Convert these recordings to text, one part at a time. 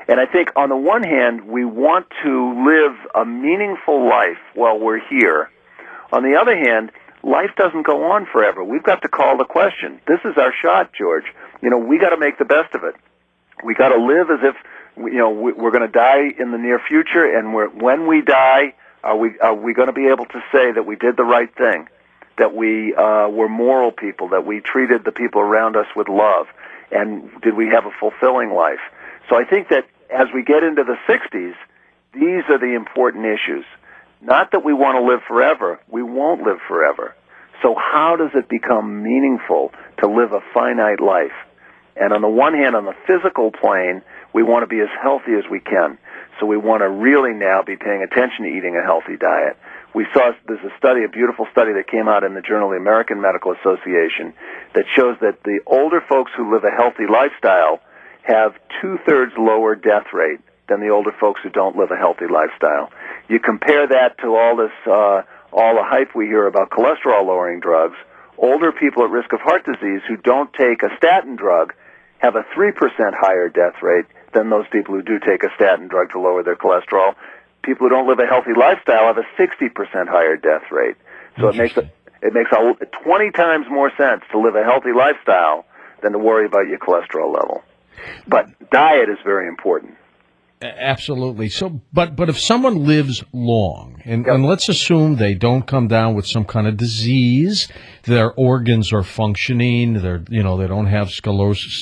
And I think on the one hand, we want to live a meaningful life while we're here. On the other hand, life doesn't go on forever. We've got to call the question. This is our shot, George. We got to make the best of it. We got to live as if we're going to die in the near future, and when we die, are we going to be able to say that we did the right thing, that we were moral people, that we treated the people around us with love, and did we have a fulfilling life? So I think that as we get into the 60s, these are the important issues. Not that we want to live forever. We won't live forever. So how does it become meaningful to live a finite life? And on the one hand, on the physical plane, we want to be as healthy as we can. So we want to really now be paying attention to eating a healthy diet. There's a beautiful study that came out in the Journal of the American Medical Association that shows that the older folks who live a healthy lifestyle have 2/3 lower death rate than the older folks who don't live a healthy lifestyle. You compare that to all the hype we hear about cholesterol-lowering drugs. Older people at risk of heart disease who don't take a statin drug have a 3% higher death rate than those people who do take a statin drug to lower their cholesterol. People who don't live a healthy lifestyle have a 60% higher death rate. So it makes 20 times more sense to live a healthy lifestyle than to worry about your cholesterol level. But diet is very important. Absolutely. So, but if someone lives long, and let's assume they don't come down with some kind of disease, their organs are functioning, they don't have sclerosis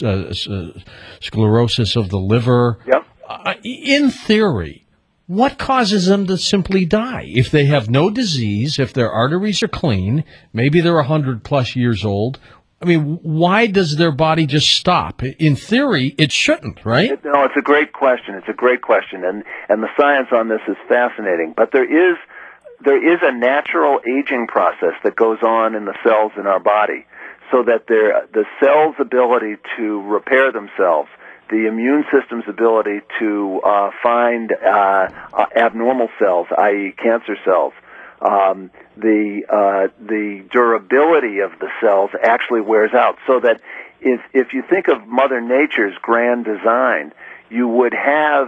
of the liver. Yep. In theory, what causes them to simply die? If they have no disease, if their arteries are clean, maybe they're 100+ years old. I mean, why does their body just stop? In theory, it shouldn't, right? No, it's a great question. It's a great question, and the science on this is fascinating. But there is a natural aging process that goes on in the cells in our body, so that the cell's ability to repair themselves, the immune system's ability to find abnormal cells, i.e. cancer cells, the durability of the cells actually wears out, so that if you think of Mother Nature's grand design, you would have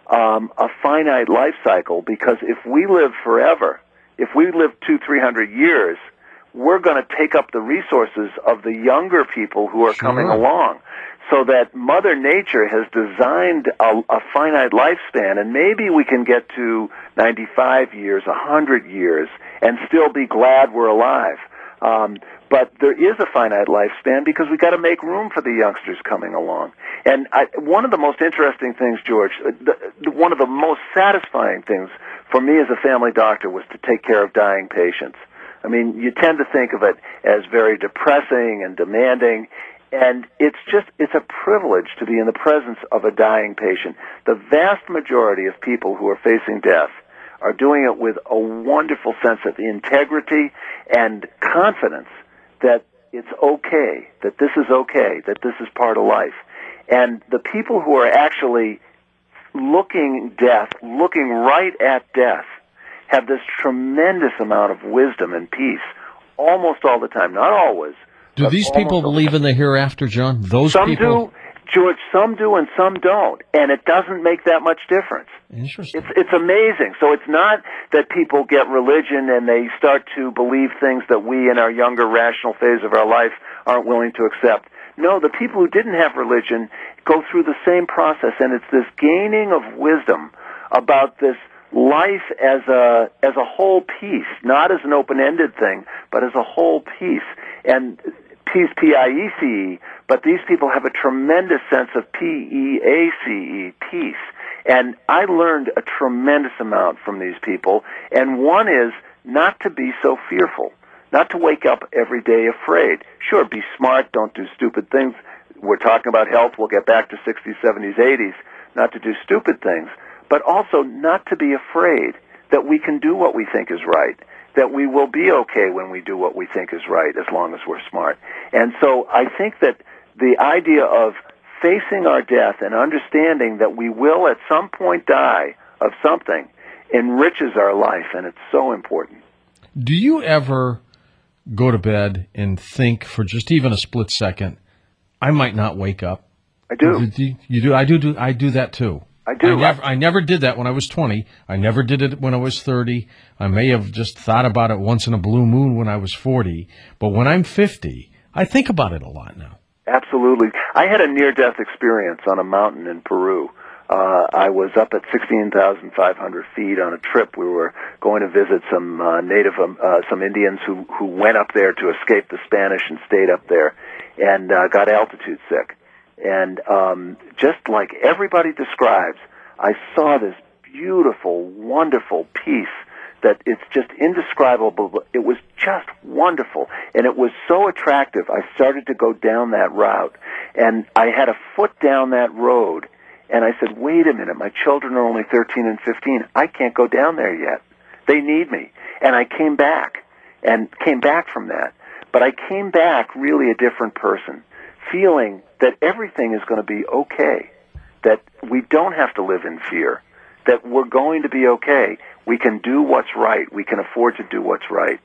a finite life cycle, because if we live forever, if we live 200-300 years, we're going to take up the resources of the younger people who are coming along. So that Mother Nature has designed a finite lifespan, and maybe we can get to 95 years, 100 years, and still be glad we're alive. But there is a finite lifespan because we've got to make room for the youngsters coming along. And one of the most interesting things, George, one of the most satisfying things for me as a family doctor was to take care of dying patients. I mean, you tend to think of it as very depressing and demanding, and it's a privilege to be in the presence of a dying patient. The vast majority of people who are facing death are doing it with a wonderful sense of integrity and confidence that it's okay, that this is okay, that this is part of life. And the people who are actually looking right at death, have this tremendous amount of wisdom and peace almost all the time. Not always. Do these people believe in the hereafter, John? Some do, George, some do and some don't. And it doesn't make that much difference. Interesting. It's amazing. So it's not that people get religion and they start to believe things that we in our younger rational phase of our life aren't willing to accept. No, the people who didn't have religion go through the same process, and it's this gaining of wisdom about this life as a whole piece, not as an open-ended thing, but as a whole piece. And peace, P-I-E-C-E, but these people have a tremendous sense of P-E-A-C-E, peace. And I learned a tremendous amount from these people, and one is not to be so fearful, not to wake up every day afraid. Sure, be smart, don't do stupid things. We're talking about health, we'll get back to 60s, 70s, 80s, not to do stupid things, but also not to be afraid that we can do what we think is right, that we will be okay when we do what we think is right as long as we're smart. And so I think that the idea of facing our death and understanding that we will at some point die of something enriches our life, and it's so important. Do you ever go to bed and think for just even a split second, I might not wake up? I do. You do? I do that too. I do. I never did that when I was 20. I never did it when I was 30. I may have just thought about it once in a blue moon when I was 40. But when I'm 50, I think about it a lot now. Absolutely. I had a near-death experience on a mountain in Peru. I was up at 16,500 feet on a trip. We were going to visit some some Indians who went up there to escape the Spanish and stayed up there and got altitude sick. And just like everybody describes, I saw this beautiful, wonderful peace that it's just indescribable. It was just wonderful, and it was so attractive. I started to go down that route, and I had a foot down that road, and I said, wait a minute, my children are only 13 and 15. I can't go down there yet. They need me. And I came back from that. But I came back really a different person, feeling that everything is going to be okay, that we don't have to live in fear, that we're going to be okay. We can do what's right. We can afford to do what's right.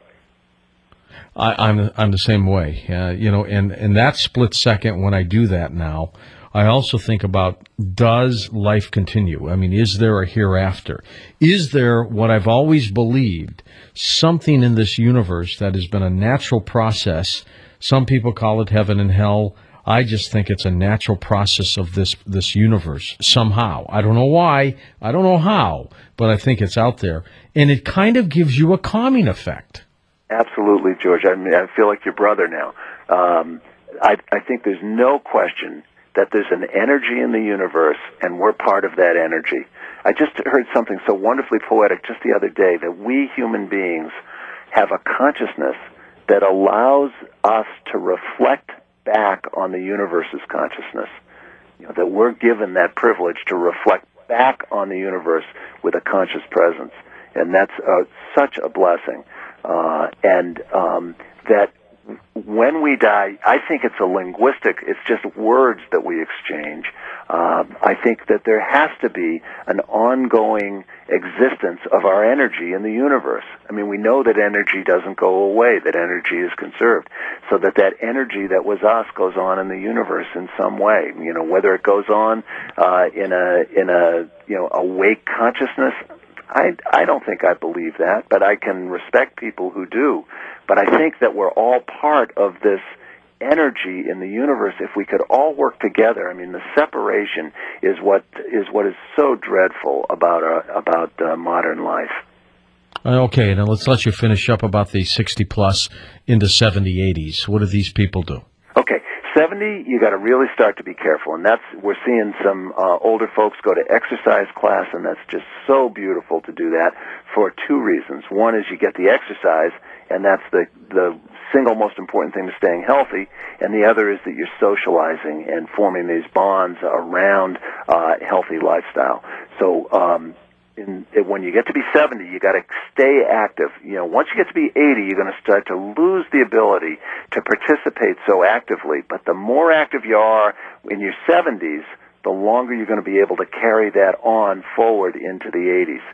I'm the same way. In that split second when I do that now, I also think about, does life continue? I mean, is there a hereafter? Is there what I've always believed, something in this universe that has been a natural process? Some people call it heaven and hell. I just think it's a natural process of this universe somehow. I don't know why. I don't know how, but I think it's out there. And it kind of gives you a calming effect. Absolutely, George. I feel like your brother now. I think there's no question that there's an energy in the universe, and we're part of that energy. I just heard something so wonderfully poetic just the other day, that we human beings have a consciousness that allows us to reflect back on the universe's consciousness. That we're given that privilege to reflect back on the universe with a conscious presence. And that's such a blessing. That when we die, I think it's it's just words that we exchange. I think that there has to be an ongoing existence of our energy in the universe. I mean, we know that energy doesn't go away, that energy is conserved, so that energy that was us goes on in the universe in some way. Whether it goes on in a awake consciousness, I don't think I believe that, but I can respect people who do. But I think that we're all part of this energy in the universe. If we could all work together, I mean, the separation is what is so dreadful about modern life. Okay, now let's let you finish up about the 60 plus into 70, 80s. What do these people do? Okay. 70, you got to really start to be careful, and we're seeing some older folks go to exercise class, and that's just so beautiful to do that for two reasons. One is you get the exercise, and that's the single most important thing to staying healthy, and the other is that you're socializing and forming these bonds around healthy lifestyle. So when you get to be 70, you got to stay active. Once you get to be 80, you're going to start to lose the ability to participate so actively. But the more active you are in your 70s, the longer you're going to be able to carry that on forward into the 80s.